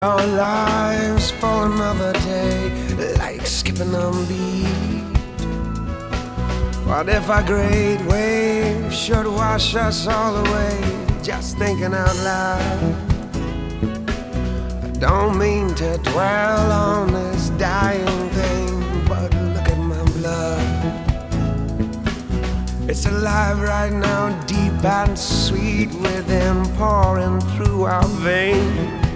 Our lives for another day, like skipping on beat. What if a great wave should wash us all away? Just thinking out loud. I don't mean to dwell on this dying thing, but look at my blood. It's alive right now, deep and sweet within, pouring through our veins.